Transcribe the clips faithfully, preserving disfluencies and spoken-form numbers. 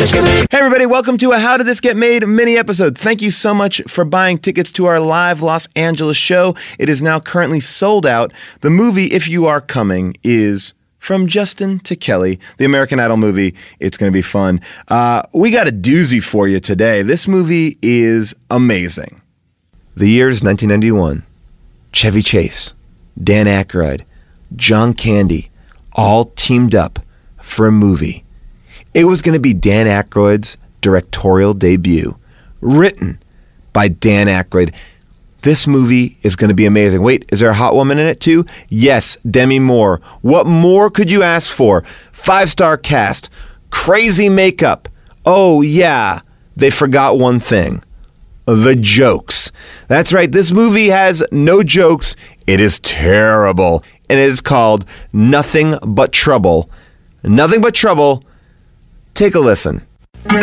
This Get Made? Hey everybody, welcome to a How Did This Get Made mini episode. Thank you so much for buying tickets to our live Los Angeles show. It is now currently sold out. The movie, If You Are Coming, is From Justin to Kelly, the American Idol movie. It's going to be fun. Uh, we got a doozy for you today. This movie is amazing. The year is nineteen ninety-one. Chevy Chase, Dan Aykroyd, John Candy, all teamed up for a movie. It was going to be Dan Aykroyd's directorial debut, written by Dan Aykroyd. This movie is going to be amazing. Wait, is there a hot woman in it too? Yes, Demi Moore. What more could you ask for? Five-star cast, crazy makeup. Oh yeah, they forgot one thing. The jokes. That's right, this movie has no jokes. It is terrible. And it is called Nothing But Trouble. Nothing But Trouble. Take a listen. Give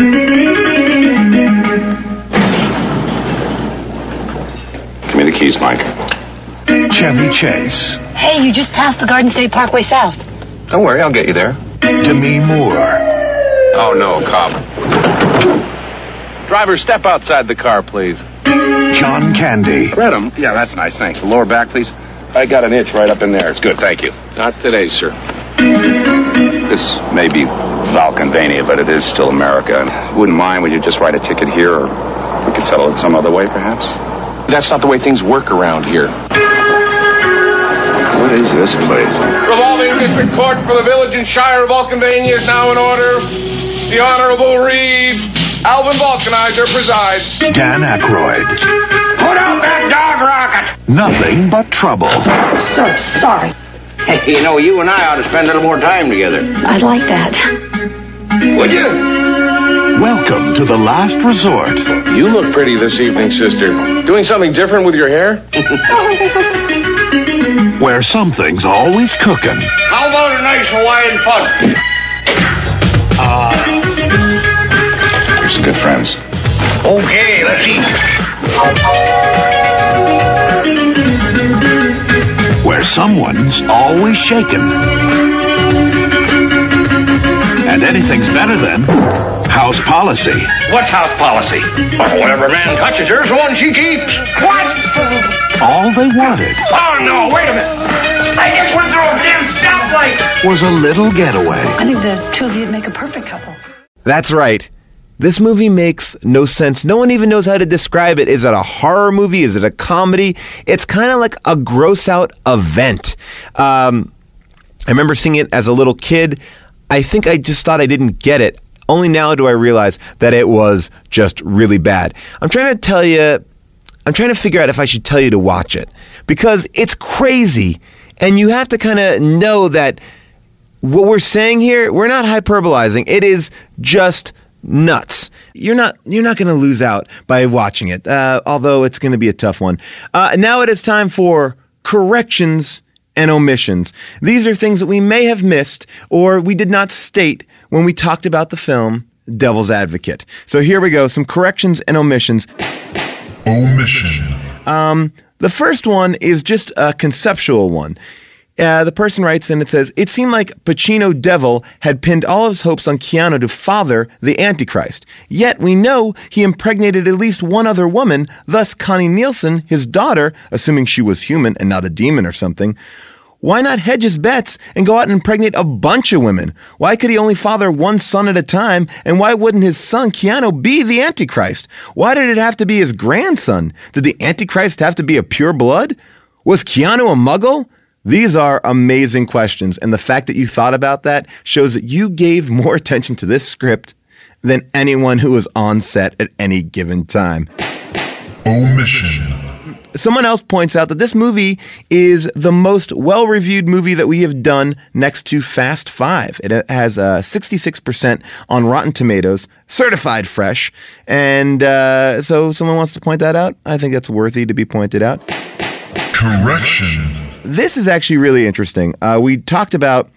me the keys, Mike. Chevy Chase. Hey, you just passed the Garden State Parkway South. Don't worry, I'll get you there. Demi Moore. Oh, no, cop. Driver, step outside the car, please. John Candy. Read 'em? Yeah, that's nice, thanks. The lower back, please. I got an itch right up in there. It's good, thank you. Not today, sir. This may be Valkenvania, but it is still America. And wouldn't mind, would you just write a ticket here, or we could settle it some other way, perhaps? That's not the way things work around here. What is this place? Revolving District Court for the Village and Shire of Vulcanvania is now in order. The Honorable Reeve Alvin Vulcanizer presides. Dan Aykroyd. Put out that dog rocket! Nothing But Trouble. So sorry. Hey, you know, you and I ought to spend a little more time together. I'd like that. Would you? Welcome to the last resort. You look pretty this evening, sister. Doing something different with your hair? Where something's always cooking. How about a nice Hawaiian pudding? We're some good friends. Okay, let's eat. Where someone's always shaken. And anything's better than house policy. What's house policy? Oh, whatever man touches her's the one she keeps. What? All they wanted Oh, no, wait a minute. I just went through a damn stoplight. was a little getaway. I think the two of you'd make a perfect couple. That's right. This movie makes no sense. No one even knows how to describe it. Is it a horror movie? Is it a comedy? It's kind of like a gross out event. Um, I remember seeing it as a little kid. I think I just thought I didn't get it. Only now do I realize that it was just really bad. I'm trying to tell you, I'm trying to figure out if I should tell you to watch it, because it's crazy. And you have to kind of know that what we're saying here, we're not hyperbolizing. It is just nuts. You're not you're not going to lose out by watching it, uh, although it's going to be a tough one. Uh, now it is time for corrections and omissions. These are things that we may have missed or we did not state when we talked about the film Devil's Advocate. So here we go, some corrections and omissions. Omission. Um, the first one is just a conceptual one. Uh, the person writes in, it says, it seemed like Pacino Devil had pinned all of his hopes on Keanu to father the Antichrist. Yet we know he impregnated at least one other woman, thus Connie Nielsen, his daughter, assuming she was human and not a demon or something. Why not hedge his bets and go out and impregnate a bunch of women? Why could he only father one son at a time? And why wouldn't his son Keanu be the Antichrist? Why did it have to be his grandson? Did the Antichrist have to be a pure blood? Was Keanu a muggle? These are amazing questions, and the fact that you thought about that shows that you gave more attention to this script than anyone who was on set at any given time. Omission. Someone else points out that this movie is the most well-reviewed movie that we have done next to Fast Five. It has uh, sixty-six percent on Rotten Tomatoes, certified fresh, and uh, so someone wants to point that out. I think that's worthy to be pointed out. Correction. This is actually really interesting. Uh, we talked about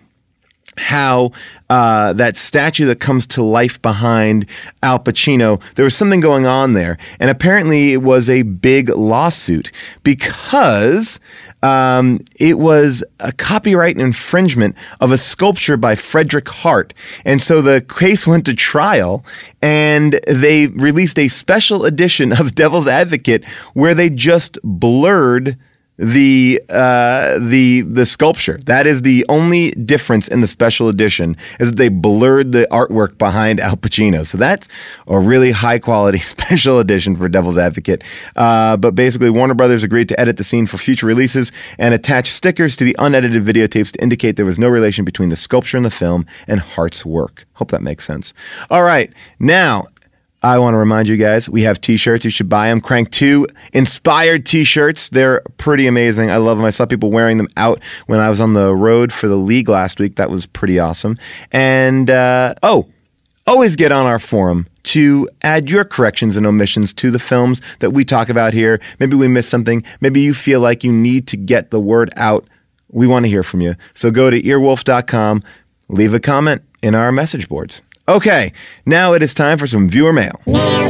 how uh, that statue that comes to life behind Al Pacino, there was something going on there. And apparently it was a big lawsuit because Um, it was a copyright infringement of a sculpture by Frederick Hart. And so the case went to trial, and they released a special edition of Devil's Advocate where they just blurred the uh, the the sculpture. That is the only difference in the special edition, is that they blurred the artwork behind Al Pacino. So that's a really high quality special edition for Devil's Advocate. Uh, but basically, Warner Brothers agreed to edit the scene for future releases and attach stickers to the unedited videotapes to indicate there was no relation between the sculpture in the film and Hart's work. Hope that makes sense. All right, now I want to remind you guys, we have t-shirts. You should buy them. Crank two inspired t-shirts. They're pretty amazing. I love them. I saw people wearing them out when I was on the road for the league last week. That was pretty awesome. And, uh, oh, always get on our forum to add your corrections and omissions to the films that we talk about here. Maybe we missed something. Maybe you feel like you need to get the word out. We want to hear from you. So go to earwolf dot com, leave a comment in our message boards. Okay, now it is time for some viewer mail.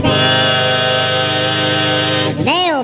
Mailbag.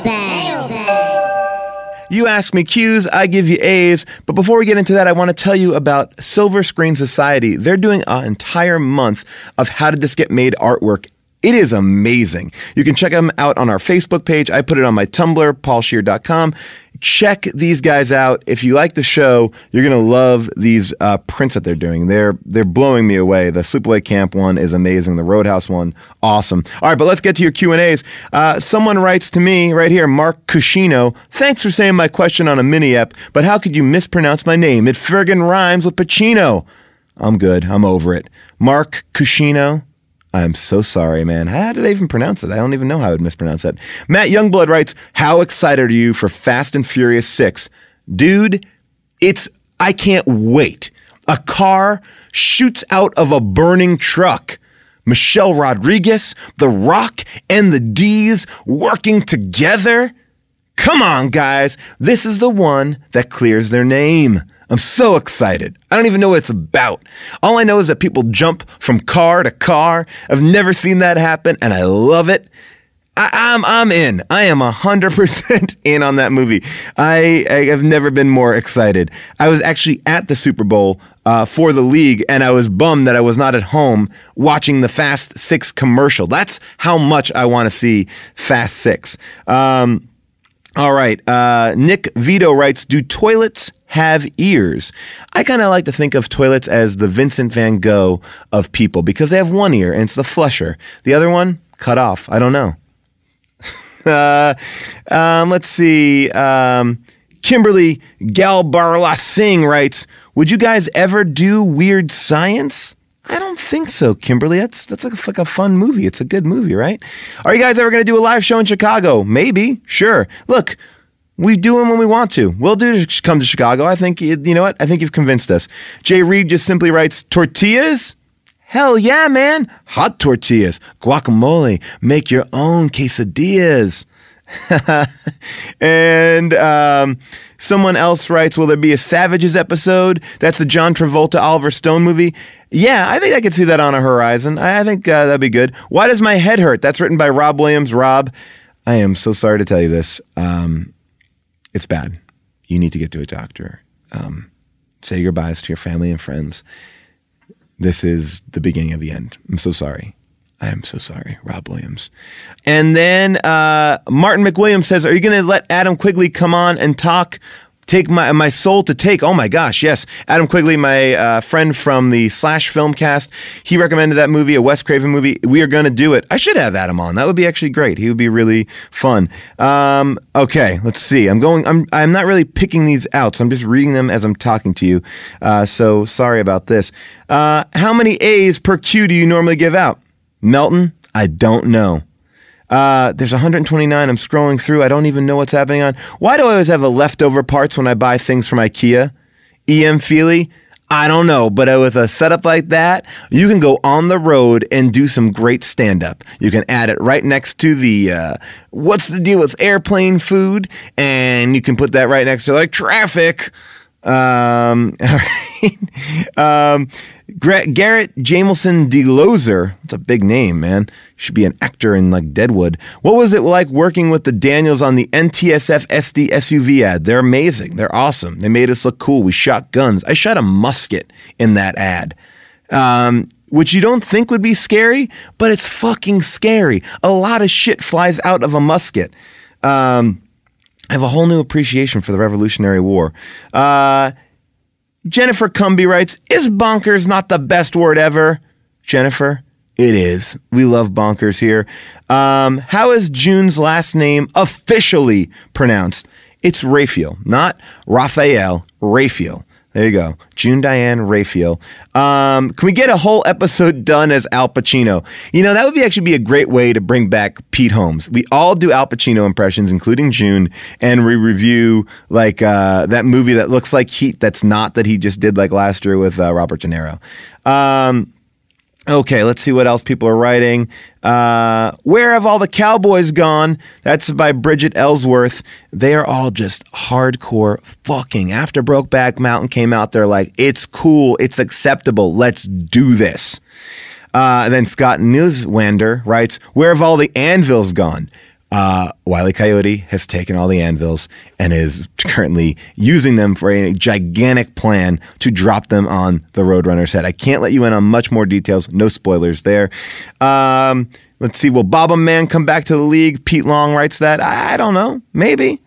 Mailbag. You ask me Q's, I give you A's. But before we get into that, I want to tell you about Silver Screen Society. They're doing an entire month of How Did This Get Made artwork. It is amazing. You can check them out on our Facebook page. I put it on my Tumblr, paul scheer dot com. Check these guys out. If you like the show, you're going to love these uh, prints that they're doing. They're they're blowing me away. The Sleepaway Camp one is amazing. The Roadhouse one, awesome. All right, but let's get to your Q and A's. Uh, someone writes to me right here, Mark Cushino. Thanks for saying my question on a mini-ep, but how could you mispronounce my name? It friggin' rhymes with Pacino. I'm good. I'm over it. Mark Cushino. I'm so sorry, man. How did I even pronounce it? I don't even know how I would mispronounce that. Matt Youngblood writes, how excited are you for Fast and Furious six? Dude, it's, I can't wait. A car shoots out of a burning truck. Michelle Rodriguez, The Rock, and the D's working together? Come on, guys. This is the one that clears their name. I'm so excited. I don't even know what it's about. All I know is that people jump from car to car. I've never seen that happen, and I love it. I, I'm I'm in. I am one hundred percent in on that movie. I, I have never been more excited. I was actually at the Super Bowl uh, for the league, and I was bummed that I was not at home watching the Fast Six commercial. That's how much I want to see Fast Six. Um, all right. Uh, Nick Vito writes, do toilets have ears? I kind of like to think of toilets as the Vincent van Gogh of people because they have one ear, and it's the flusher. The other one, cut off. I don't know. uh, um, let's see. Um, Kimberly Galbarla Singh writes, would you guys ever do Weird Science? I don't think so, Kimberly. That's that's like a, like a fun movie. It's a good movie, right? Are you guys ever going to do a live show in Chicago? Maybe. Sure. Look, we do them when we want to. We'll do to come to Chicago. I think, you know what? I think you've convinced us. Jay Reed just simply writes, tortillas? Hell yeah, man. Hot tortillas. Guacamole. Make your own quesadillas. And um, someone else writes, will there be a Savages episode? That's the John Travolta, Oliver Stone movie. Yeah, I think I could see that on a horizon. I, I think uh, that'd be good. Why does my head hurt? That's written by Rob Williams. Rob, I am so sorry to tell you this. Um, it's bad. You need to get to a doctor. Um, say your goodbyes to your family and friends. This is the beginning of the end. I'm so sorry. I am so sorry, Rob Williams. And then uh, Martin McWilliams says, are you going to let Adam Quigley come on and talk? Take my my soul to take. Oh my gosh, yes. Adam Quigley, my uh, friend from the Slash Filmcast, he recommended that movie, a Wes Craven movie. We are going to do it. I should have Adam on. That would be actually great. He would be really fun. Um, okay, let's see. I'm going. I'm I'm not really picking these out, so I'm just reading them as I'm talking to you. Uh, so sorry about this. Uh, how many A's per Q do you normally give out? Melton, I don't know. Uh, there's one hundred twenty-nine. I'm scrolling through. I don't even know what's happening on. Why do I always have a leftover parts when I buy things from IKEA? E M Feely? I don't know. But uh, with a setup like that, you can go on the road and do some great stand-up. You can add it right next to the, uh, what's the deal with airplane food? And you can put that right next to like traffic. Um, all right. Um, Gra- Garrett Jamelson DeLozer. That's a big name, man. Should be an actor in like Deadwood. What was it like working with the Daniels on the N T S F S D S U V ad? They're amazing. They're awesome. They made us look cool. We shot guns. I shot a musket in that ad. Um, which you don't think would be scary, but it's fucking scary. A lot of shit flies out of a musket. Um, I have a whole new appreciation for the Revolutionary War. Uh, Jennifer Cumby writes, is bonkers not the best word ever? Jennifer, it is. We love bonkers here. Um, how is June's last name officially pronounced? It's Raphael, not Raphael, Raphael. There you go. June Diane Raphael. Um, can we get a whole episode done as Al Pacino? You know, that would be actually be a great way to bring back Pete Holmes. We all do Al Pacino impressions, including June, and we review like uh, that movie that looks like Heat that's not that he just did like last year with uh, Robert De Niro. Um, Okay, let's see what else people are writing. Uh, Where Have All the Cowboys Gone? That's by Bridget Ellsworth. They are all just hardcore fucking. After Brokeback Mountain came out, they're like, it's cool, it's acceptable, let's do this. Uh, and then Scott Newswander writes, where have all the anvils gone? Uh, Wile E. Coyote has taken all the anvils and is currently using them for a gigantic plan to drop them on the Roadrunner's head. I can't let you in on much more details. No spoilers there. Um, let's see. Will Bob Man come back to the league? Pete Long writes that. I, I don't know. Maybe.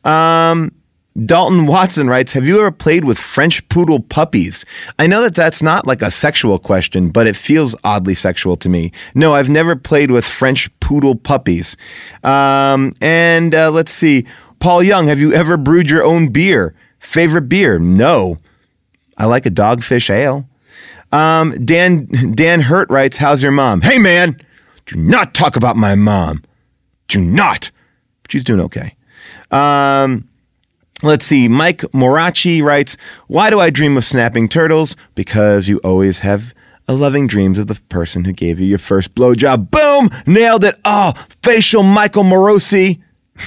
Um, Dalton Watson writes, have you ever played with French poodle puppies? I know that that's not like a sexual question, but it feels oddly sexual to me. No, I've never played with French poodle puppies. Um, and uh, let's see. Paul Young, have you ever brewed your own beer? Favorite beer? No. I like a Dogfish Ale. Um, Dan, Dan Hurt writes, how's your mom? Hey, man, do not talk about my mom. Do not. She's doing okay. Um... Let's see. Mike Morachi writes, why do I dream of snapping turtles? Because you always have a loving dreams of the person who gave you your first blowjob. Boom! Nailed it. Oh, facial Michael Morosi.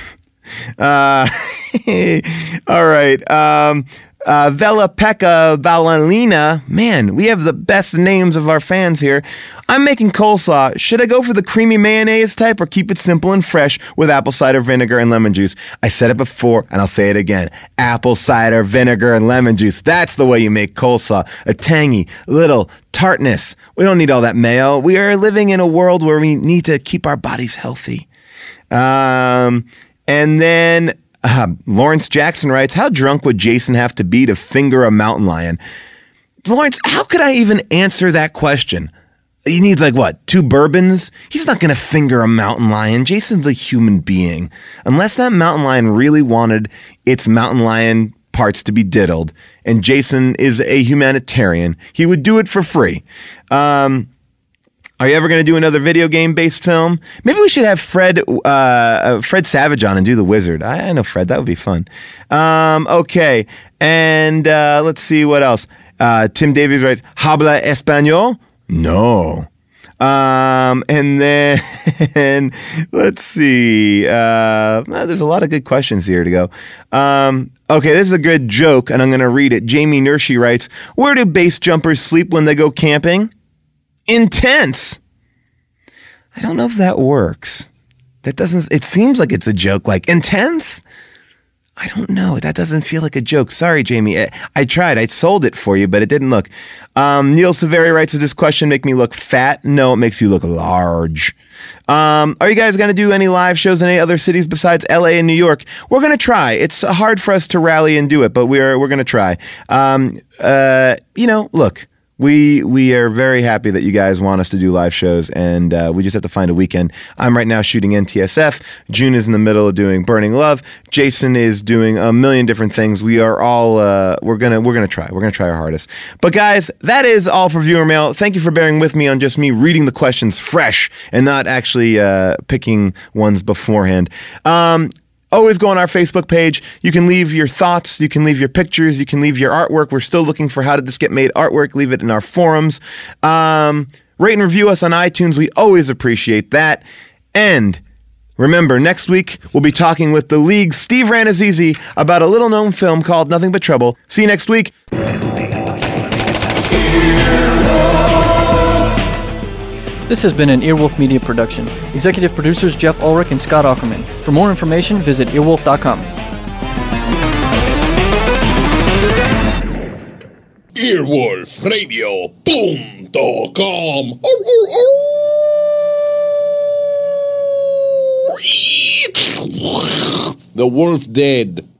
uh, all right. Um, uh, Vela Pekka Valalina. Man, we have the best names of our fans here. I'm making coleslaw. Should I go for the creamy mayonnaise type or keep it simple and fresh with apple cider vinegar and lemon juice? I said it before and I'll say it again. Apple cider vinegar and lemon juice. That's the way you make coleslaw. A tangy, little tartness. We don't need all that mayo. We are living in a world where we need to keep our bodies healthy. Um, and then uh, Lawrence Jackson writes, how drunk would Jason have to be to finger a mountain lion? Lawrence, how could I even answer that question? He needs like what, two bourbons? He's not going to finger a mountain lion. Jason's a human being. Unless that mountain lion really wanted its mountain lion parts to be diddled, and Jason is a humanitarian, he would do it for free. Um, are you ever going to do another video game-based film? Maybe we should have Fred uh, Fred Savage on and do The Wizard. I, I know Fred. That would be fun. Um, okay. And uh, let's see what else. Uh, Tim Davies writes, habla español? No. Um, and then let's see. Uh, there's a lot of good questions here to go. Um, okay, this is a good joke, and I'm going to read it. Jamie Nershi writes, where do base jumpers sleep when they go camping? Intense. I don't know if that works. That doesn't, it seems like it's a joke. Like, intense? I don't know. That doesn't feel like a joke. Sorry, Jamie. I, I tried. I sold it for you, but it didn't look. Um, Neil Severi writes, does this question make me look fat? No, it makes you look large. Um, are you guys going to do any live shows in any other cities besides L A and New York? We're going to try. It's hard for us to rally and do it, but we're we're going to try. Um, uh, you know, look. We we are very happy that you guys want us to do live shows, and uh, we just have to find a weekend. I'm right now shooting N T S F. June is in the middle of doing Burning Love. Jason is doing a million different things. We are all uh, we're gonna we're gonna try. We're gonna try our hardest. But guys, that is all for viewer mail. Thank you for bearing with me on just me reading the questions fresh and not actually uh, picking ones beforehand. Um, Always go on our Facebook page. You can leave your thoughts. You can leave your pictures. You can leave your artwork. We're still looking for how did this get made artwork. Leave it in our forums. Um, rate and review us on iTunes. We always appreciate that. And Remember, next week we'll be talking with the League's Steve Ranazizi about a little-known film called Nothing But Trouble. See you next week. This has been an Earwolf Media production. Executive producers Jeff Ulrich and Scott Ackerman. For more information, visit earwolf dot com. earwolf radio punto com. The wolf dead.